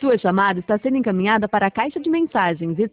Sua chamada está sendo encaminhada para a caixa de mensagens